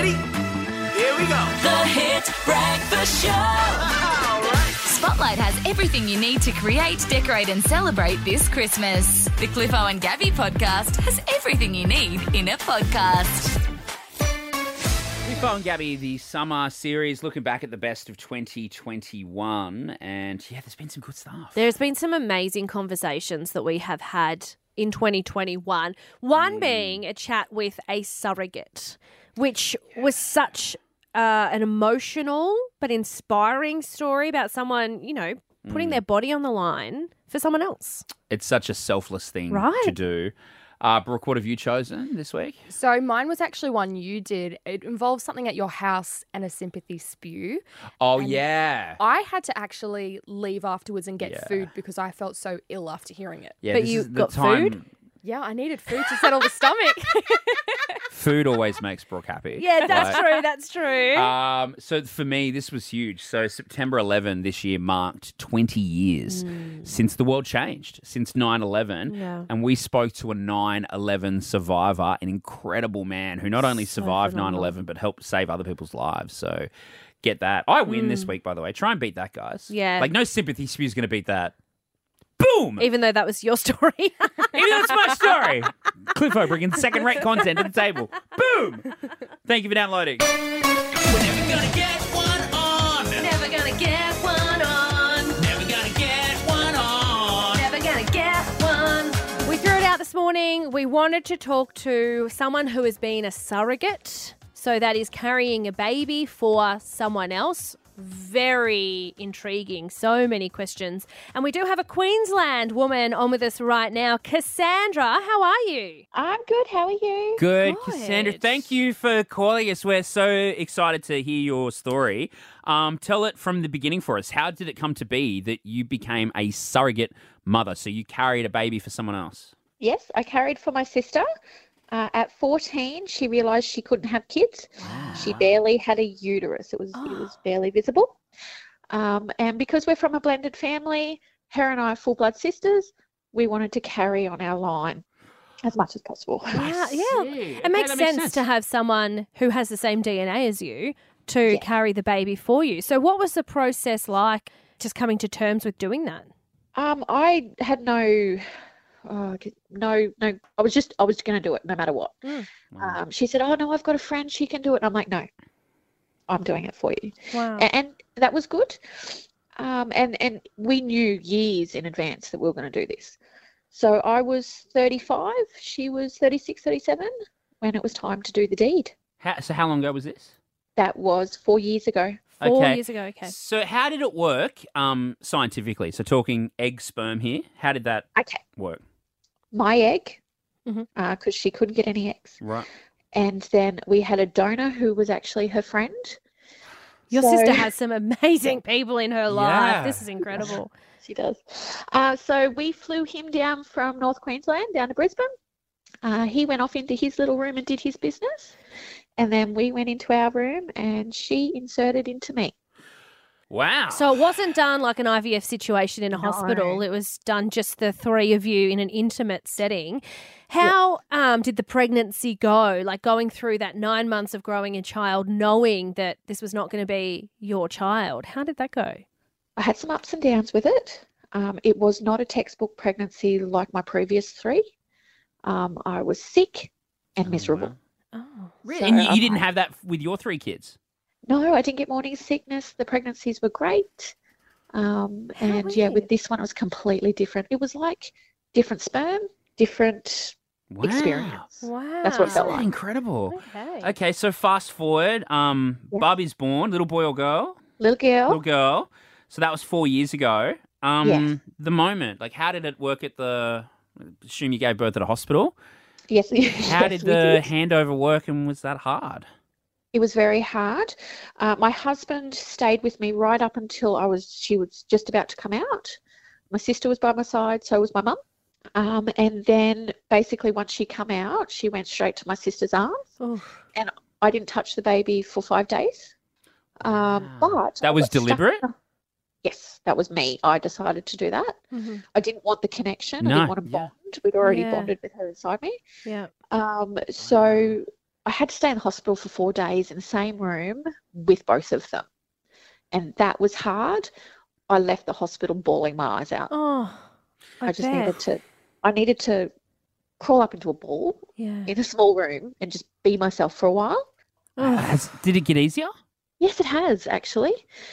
Ready? Here we go. The Hit Breakfast Show. All right. Spotlight has everything you need to create, decorate and celebrate this Christmas. The Cliffo and Gabby podcast has everything you need in a podcast. Cliffo and Gabby, the summer series, looking back at the best of 2021. And, yeah, there's been some good stuff. There's been some amazing conversations that we have had in 2021. One being a chat with a surrogate, which was such an emotional but inspiring story about someone, you know, putting their body on the line for someone else. It's such a selfless thing Right. to do. Brooke, what have you chosen this week? So mine was actually one you did. It involves something at your house and a sympathy spew. Oh, And yeah. I had to actually leave afterwards and get Yeah. food because I felt so ill after hearing it. Yeah, But this you is the got time. food? Yeah, I needed food to settle the stomach. Food always makes Brooke happy. Yeah, that's Right? true. That's true. So for me, this was huge. So September 11 this year marked 20 years since the world changed, since 9/11. Yeah. And we spoke to a 9/11 survivor, an incredible man who not only survived phenomenal. 9/11 but helped save other people's lives. So get that. I win this week, by the way. Try and beat that, guys. Yeah. Like no sympathy spew's going to beat that. Boom! Even though that was your story. Even though it's my story. Cliffo bringing second-rate content to the table. Boom! Thank you for downloading. We're never gonna get one on. Never gonna get one on. Never gonna get one on. Never gonna get one. We threw it out this morning. We wanted to talk to someone who has been a surrogate. So that is carrying a baby for someone else. Very intriguing. So many questions. And we do have a Queensland woman on with us right now. Cassandra, how are you? I'm good. How are you? Good, Good. Cassandra. Thank you for calling us. We're so excited to hear your story. Tell it from the beginning for us. How did it come to be that you became a surrogate mother? So you carried a baby for someone else? Yes, I carried for my sister. At 14, she realised she couldn't have kids. She barely had a uterus. It was barely visible. And because we're from a blended family, her and I are full-blood sisters, we wanted to carry on our line as much as possible. Yeah, see. yeah. Okay, It makes that makes sense sense. to have someone who has the same DNA as you to carry the baby for you. So what was the process like just coming to terms with doing that? I had no, I was going to do it no matter what. She said, oh, no, I've got a friend, she can do it. And I'm like, no, I'm doing it for you. Wow. And that was good. And we knew years in advance that we were going to do this. So I was 35, she was 36, 37 when it was time to do the deed. So how long ago was this? That was 4 years ago. 4 Okay. years ago, okay. So how did it work scientifically? So talking egg sperm here. How did that Okay. work? My egg, Mhm. because she couldn't get any eggs. Right. And then we had a donor who was actually her friend. Your So- sister has some amazing people in her life. Yeah. This is incredible. She does. So we flew him down from North Queensland down to Brisbane. He went off into his little room and did his business. And then we went into our room and she inserted into me. Wow. So it wasn't done like an IVF situation in a hospital. It was done just the three of you in an intimate setting. How did the pregnancy go? Like going through that 9 months of growing a child, knowing that this was not going to be your child. How did that go? I had some ups and downs with it. It was not a textbook pregnancy like my previous three. I was sick and miserable. Oh, Really? So And you I'm didn't like, have that with your three kids? No, I didn't get morning sickness. The pregnancies were great. And yeah, with this one, it was completely different. It was like different sperm, different Wow. experience. wow. That's what it felt Isn't that like. incredible? Okay. Okay, so fast forward. Barbie's born, little boy or girl? Little girl. Little girl. So that was 4 years ago. Yes. The moment, like how did it work at assume you gave birth at a hospital? Yes. How yes, did we the handover work and was that hard? It was very hard. My husband stayed with me right up until she was just about to come out. My sister was by my side, so was my mum. And then basically once she come out, she went straight to my sister's arms. Oof. And I didn't touch the baby for 5 days. But That I was got stuck deliberate? in a- Yes, that was me. I decided to do that. Mhm. I didn't want the connection. No, I didn't want to yeah. bond. We'd already Yeah. bonded with her inside me. Yeah. So I had to stay in the hospital for 4 days in the same room with both of them. And that was hard. I left the hospital bawling my eyes out. Oh, I just bet. I needed to crawl up into a ball Yeah. in a small room and just be myself for a while. Did it get easier? Yes, it has actually.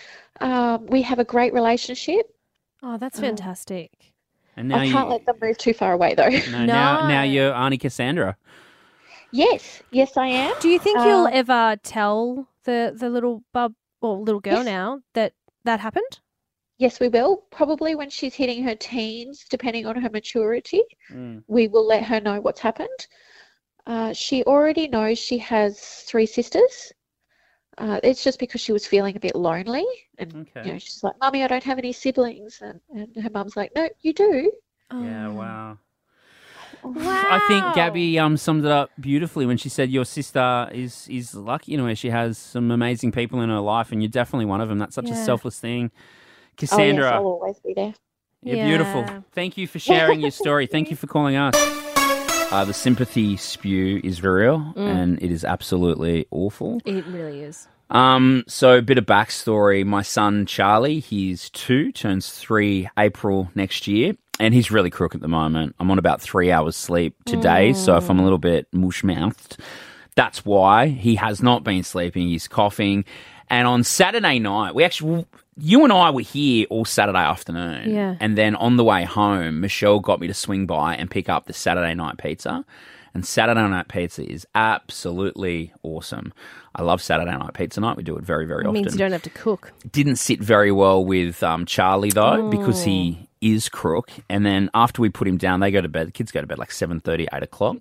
We have a great relationship. Oh, that's fantastic. And now I can't let them move too far away though. Now No. you're Auntie Cassandra. Yes, I am. Do you think you'll ever tell the little bub or little girl Yes. now that happened? Yes, we will. Probably when she's hitting her teens, depending on her maturity, Mm. we will let her know what's happened. She already knows she has 3 sisters. It's just because she was feeling a bit lonely. And, Okay. she's like, Mummy, I don't have any siblings. And her mum's like, no, you do. Yeah, Oh. wow. Wow. I think Gabby summed it up beautifully when she said your sister is lucky in a way. She has some amazing people in her life, and you're definitely one of them. That's such a Yeah. selfless thing. Oh, yes, Cassandra, I'll always be there. you're beautiful. Yeah. Thank you for sharing your story. Thank you for calling us. The sympathy spew is very real, and it is absolutely awful. It really is. So a bit of backstory. My son Charlie, he's 2, turns 3 April next year, and he's really crook at the moment. I'm on about 3 hours sleep today, so if I'm a little bit mush-mouthed, that's why. He has not been sleeping. He's coughing. And on Saturday night, you and I were here all Saturday afternoon. Yeah. And then on the way home, Michelle got me to swing by and pick up the Saturday night pizza. And Saturday night pizza is absolutely awesome. I love Saturday night pizza night. We do it very, very It often. means you don't have to cook. Didn't sit very well with Charlie, though, because he is crook. And then after we put him down, they go to bed. The kids go to bed like 7:30, 8 o'clock.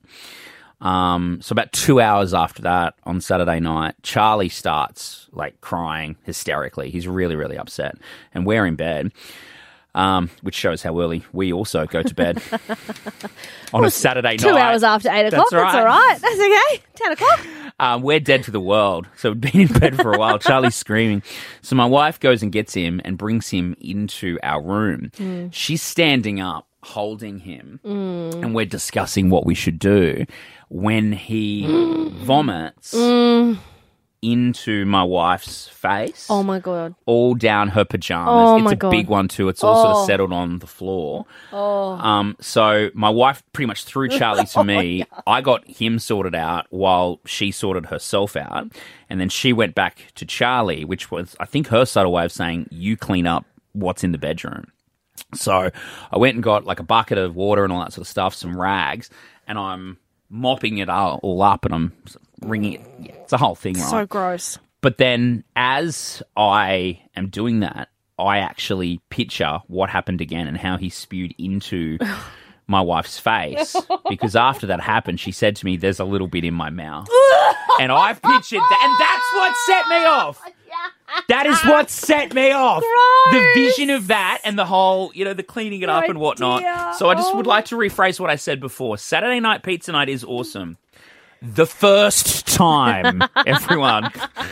So about 2 hours after that on Saturday night, Charlie starts like crying hysterically. He's really, really upset. And we're in bed, which shows how early we also go to bed on a Saturday night. 2 hours after 8 o'clock. That's That's all right. That's okay. 10 o'clock. We're dead to the world. So we've been in bed for a while. Charlie's screaming. So my wife goes and gets him and brings him into our room. She's standing up, holding him, and we're discussing what we should do when he vomits into my wife's face. Oh, my God. All down her pajamas. Oh, it's my a God. big one too. It's all sort of settled on the floor. So my wife pretty much threw Charlie to me. I got him sorted out while she sorted herself out. And then she went back to Charlie, which was, I think, her subtle way of saying, you clean up what's in the bedroom. So I went and got like a bucket of water and all that sort of stuff, some rags, and I'm mopping it all up and I'm wringing it. Yeah, it's a whole thing, right? So gross. But then as I am doing that, I actually picture what happened again and how he spewed into my wife's face. Because after that happened, she said to me, there's a little bit in my mouth. And I've pictured that. And that's what set me off. That is what set me off. The vision of that and the whole, the cleaning it up and whatnot. dear. So I just would like to rephrase what I said before. Saturday night pizza night is awesome. The first time, everyone.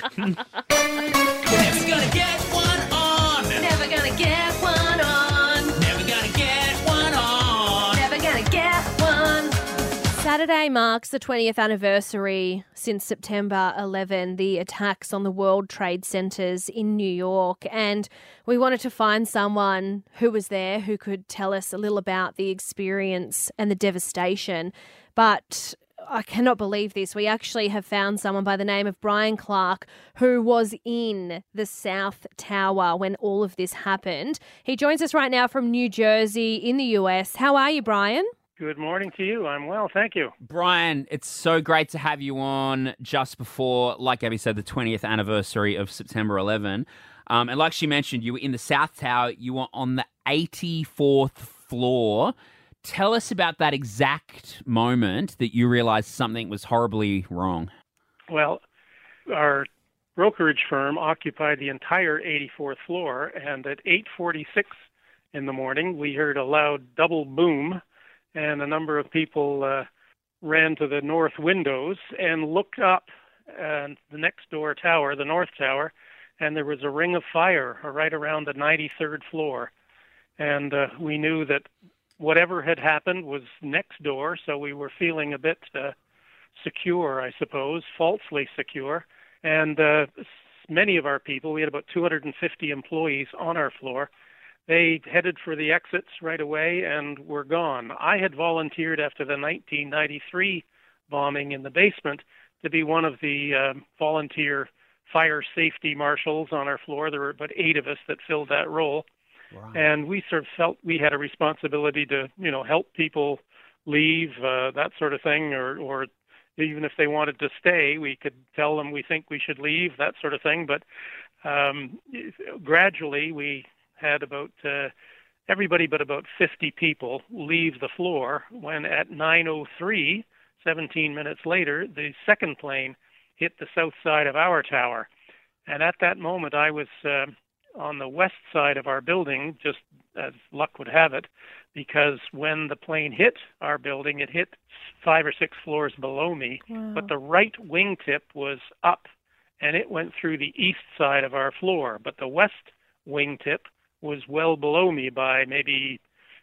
Never gonna get one on. Never gonna get one on. Never gonna get one on. Never gonna get one. Saturday marks the 20th anniversary since September 11, the attacks on the World Trade Centers in New York. And we wanted to find someone who was there who could tell us a little about the experience and the devastation. But I cannot believe this. We actually have found someone by the name of Brian Clark who was in the South Tower when all of this happened. He joins us right now from New Jersey in the US. How are you, Brian? Good morning to you. I'm well, thank you. Brian, it's so great to have you on just before, like Abby said, the 20th anniversary of September 11. And like she mentioned, you were in the South Tower. You were on the 84th floor. Tell us about that exact moment that you realized something was horribly wrong. Well, our brokerage firm occupied the entire 84th floor, and at 8:46 in the morning, we heard a loud double boom, and a number of people ran to the north windows and looked up the next door tower, the north tower, and there was a ring of fire right around the 93rd floor. And we knew that whatever had happened was next door, so we were feeling a bit secure, I suppose, falsely secure. And many of our people, we had about 250 employees on our floor, they headed for the exits right away and were gone. I had volunteered after the 1993 bombing in the basement to be one of the volunteer fire safety marshals on our floor. There were about 8 of us that filled that role. Right. And we sort of felt we had a responsibility to, help people leave, that sort of thing, or even if they wanted to stay, we could tell them we think we should leave, that sort of thing. But gradually we had about everybody but about 50 people leave the floor when at 9:03, 17 minutes later, the second plane hit the south side of our tower. And at that moment, I was on the west side of our building, just as luck would have it, because when the plane hit our building, it hit 5 or 6 floors below me. Wow. But the right wingtip was up, and it went through the east side of our floor. But the west wingtip was well below me by maybe,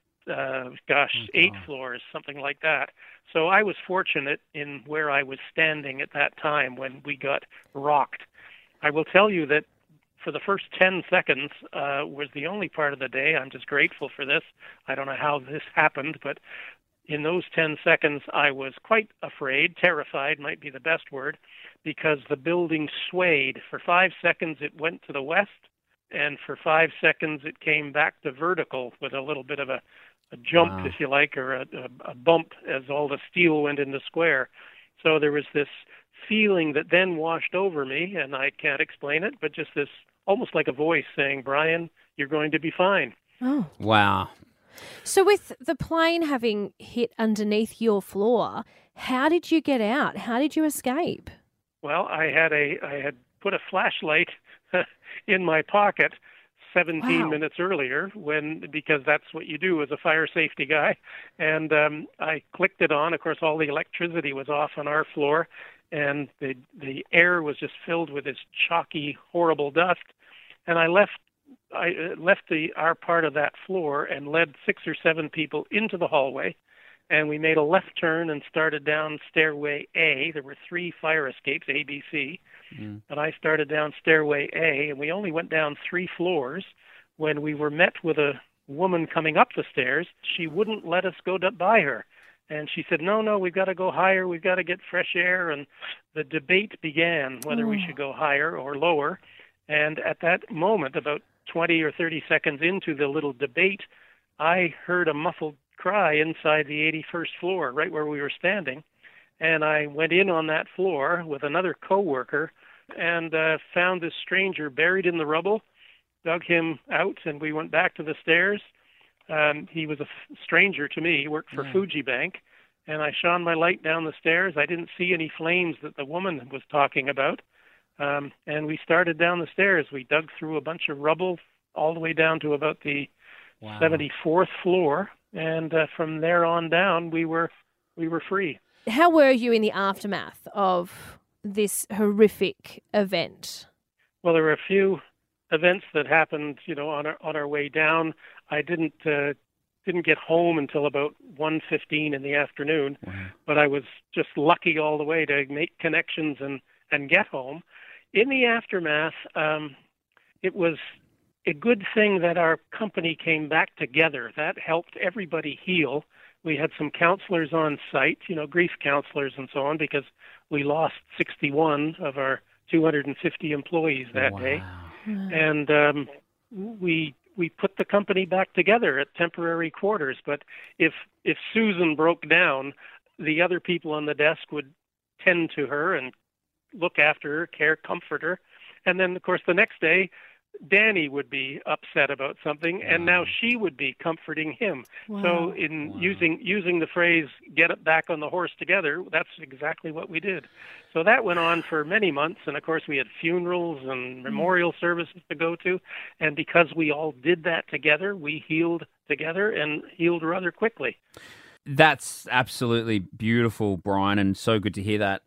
8 floors, something like that. So I was fortunate in where I was standing at that time when we got rocked. I will tell you that for the first 10 seconds was the only part of the day. I'm just grateful for this. I don't know how this happened, but in those 10 seconds, I was quite afraid, terrified might be the best word, because the building swayed. For 5 seconds, it went to the west, and for 5 seconds, it came back to vertical with a little bit of a jump, Wow. if you like, or a bump as all the steel went into square. So there was this feeling that then washed over me, and I can't explain it, but just this almost like a voice saying, Brian, you're going to be fine. Oh. Wow. So with the plane having hit underneath your floor, how did you get out? How did you escape? Well, I had put a flashlight in my pocket 17 Wow. minutes earlier because that's what you do as a fire safety guy. And I clicked it on. Of course, all the electricity was off on our floor, and the air was just filled with this chalky, horrible dust. And I left our part of that floor and led 6 or 7 people into the hallway. And we made a left turn and started down stairway A. There were 3 fire escapes, A, B, C. And I started down stairway A, and we only went down 3 floors when we were met with a woman coming up the stairs. She wouldn't let us go by her. And she said, no, we've got to go higher. We've got to get fresh air. And the debate began whether we should go higher or lower. And at that moment, about 20 or 30 seconds into the little debate, I heard a muffled cry inside the 81st floor, right where we were standing. And I went in on that floor with another coworker and found this stranger buried in the rubble, dug him out, and we went back to the stairs. He was a stranger to me. He worked for Fuji Bank. And I shone my light down the stairs. I didn't see any flames that the woman was talking about. And we started down the stairs. We dug through a bunch of rubble all the way down to about the 74th floor. And from there on down, we were free. How were you in the aftermath of this horrific event? Well, there were a few events that happened, on our way down. I didn't get home until about 1:15 in the afternoon, but I was just lucky all the way to make connections and get home. In the aftermath, it was a good thing that our company came back together. That helped everybody heal. We had some counselors on site, grief counselors and so on, because we lost 61 of our 250 employees that day. And we put the company back together at temporary quarters. But if Susan broke down, the other people on the desk would tend to her and look after her, comfort her. And then, of course, the next day, Danny would be upset about something, and now she would be comforting him. So using the phrase, get it back on the horse together, that's exactly what we did. So that went on for many months, and of course we had funerals and memorial services to go to, and because we all did that together, we healed together and healed rather quickly. That's absolutely beautiful, Brian, and so good to hear that.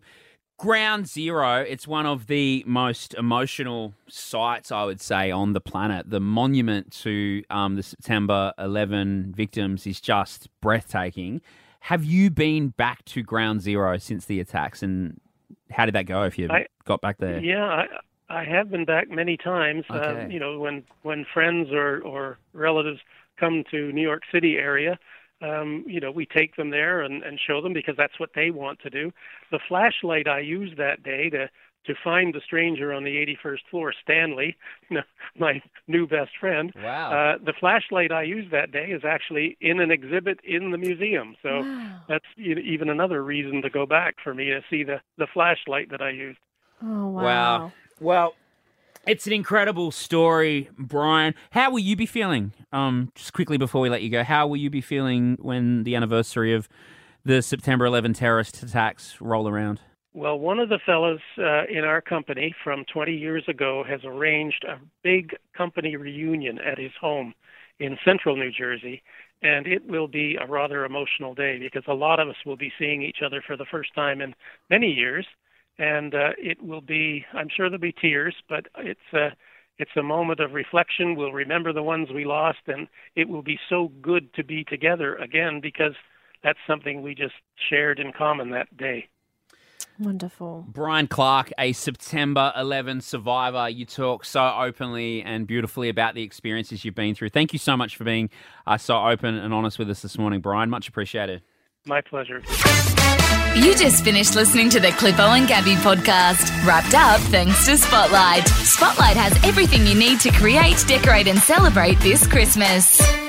Ground Zero, it's one of the most emotional sites, I would say, on the planet. The monument to the September 11 victims is just breathtaking. Have you been back to ground zero since the attacks, and how did that go if you got back there? Yeah, I have been back many times. Okay. When friends or relatives come to New York City area, we take them there and show them because that's what they want to do. The flashlight I used that day to find the stranger on the 81st floor, Stanley, my new best friend. Wow. The flashlight I used that day is actually in an exhibit in the museum. So that's even another reason to go back for me to see the flashlight that I used. Oh, Wow. Well, it's an incredible story, Brian. How will you be feeling? Just quickly before we let you go, how will you be feeling when the anniversary of the September 11 terrorist attacks roll around? Well, one of the fellows in our company from 20 years ago has arranged a big company reunion at his home in central New Jersey, and it will be a rather emotional day because a lot of us will be seeing each other for the first time in many years, and it will be, I'm sure there'll be tears, but it's a moment of reflection. We'll remember the ones we lost, and it will be so good to be together again because that's something we just shared in common that day. Wonderful. Brian Clark, a September 11 survivor. You talk so openly and beautifully about the experiences you've been through. Thank you so much for being so open and honest with us this morning, Brian. Much appreciated. My pleasure. You just finished listening to the Clippo and Gabby podcast. Wrapped up thanks to Spotlight. Spotlight has everything you need to create, decorate and celebrate this Christmas.